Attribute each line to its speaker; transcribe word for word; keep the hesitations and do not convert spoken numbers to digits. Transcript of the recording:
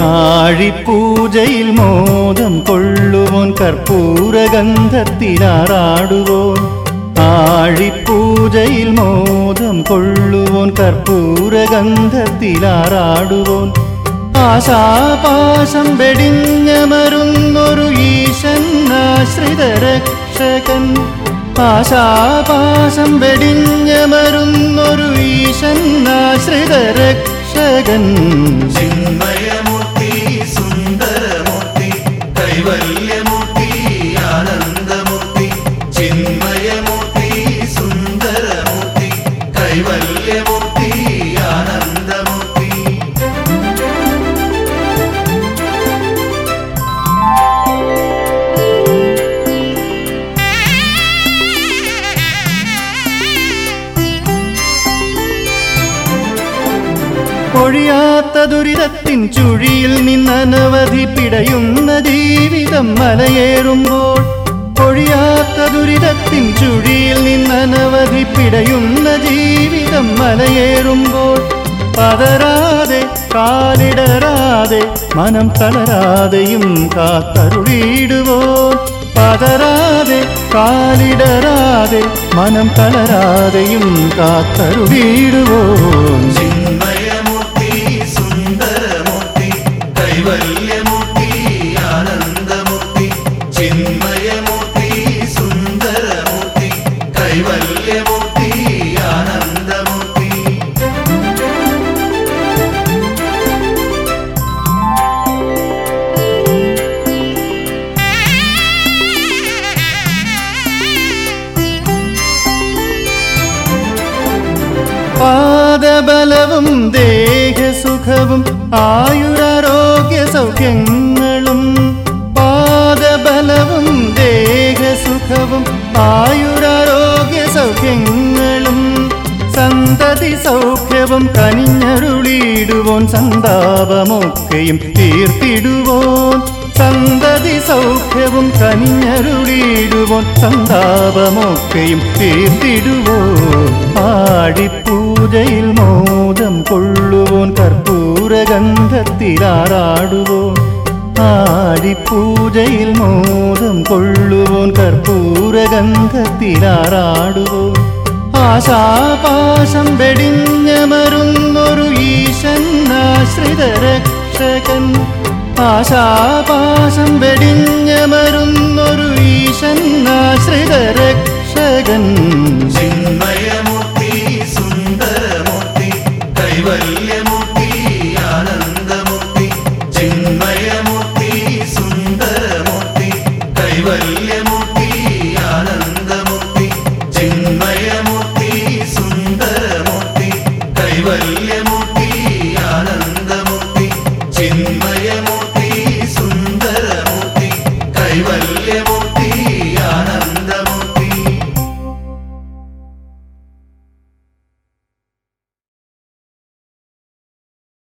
Speaker 1: ആഴിപ്പൂജയിൽ മോദം കൊള്ളുവോൻ കർപ്പൂരഗന്ധത്തിലാറാടുവോൻ ആഴിപ്പൂജയിൽ മോദം കൊള്ളുവോൻ കർപ്പൂരഗന്ധത്തിലാറാടുവോൻ ആശാപാശം വെടിഞ്ഞമരുന്നൊരു ഈശന്നാശ്രിതരക്ഷകൻ ആശാപാശം വെടിഞ്ഞമരുന്നൊരു ഈശന്നാശ്രിതരക്ഷകൻ
Speaker 2: ചിന്മയമൂർത്തി സുന്ദരമൂർത്തി കൈവല്യമൂർത്തി ആനന്ദമൂർത്തി ചിന്മയമൂർത്തി സുന്ദരമൂർത്തി കൈവല്യമൂർത്തി ആനന്ദമൂർത്തി
Speaker 1: പൊഴിയാത്ത ദുരിതത്തിൻ ചുഴിയിൽ നിന്നനവധി പിടയുന്ന ജീവിതം മലയേറുമ്പോൾ പൊഴിയാത്ത ദുരിതത്തിൻ ചുഴിയിൽ നിന്നനവധി പിടയുന്ന ജീവിതം മലയേറുമ്പോൾ പതരാതെ കാലിടരാതെ മനം തളരാതെയും കാത്തരുളിയിടുവോൻ പതരാതെ കാലിടരാതെ മനം തളരാതെയും കാത്തരുളിയിടുവോൻ
Speaker 2: ചിന്മയമൂർത്തി സുന്ദരമൂർത്തി കൈവല്യമൂർത്തി ആനന്ദമൂർത്തി ചിന്മയമൂർത്തി സുന്ദരമൂർത്തി കൈവല്യമൂർത്തി ആനന്ദമൂർത്തി
Speaker 1: പാദബലവും ദേഹസുഖവും ആയുരാരോഗ്യ സൗഖ്യങ്ങളും പാദബലവും ദേഹസുഖവും ആയുരാരോഗ്യ സൗഖ്യങ്ങളും സന്തതി സൗഖ്യവും കനിഞ്ഞരുളിയിടുവോൻ സന്താപമൊക്കെയും തീർത്തിടുവോൻ സന്തതി സൗഖ്യവും കനിഞ്ഞരുളിയിടുവോൻ സന്താപമൊക്കെയും തീർത്തിടുവോൻ ആഴിപ്പൂജയിൽ മോദം കൊള്ളുവോൻ കർപ്പൂരഗന്ധത്തിലാറാടുവോൻ ആഴിപ്പൂജയിൽ മോദം കൊള്ളുവോൻ കർപ്പൂരഗന്ധത്തിലാറാടുവോൻ ആശാപാശം വെടിഞ്ഞമരുന്നൊരു ഈശന്നാശ്രിതരക്ഷകൻ ആശാപാശം വെടിഞ്ഞമരുന്നൊരു ഈശന്നാശ്രിതരക്ഷകൻ
Speaker 2: ചിന്മയമൂർത്തി സുന്ദരമൂർത്തി കൈവല്യ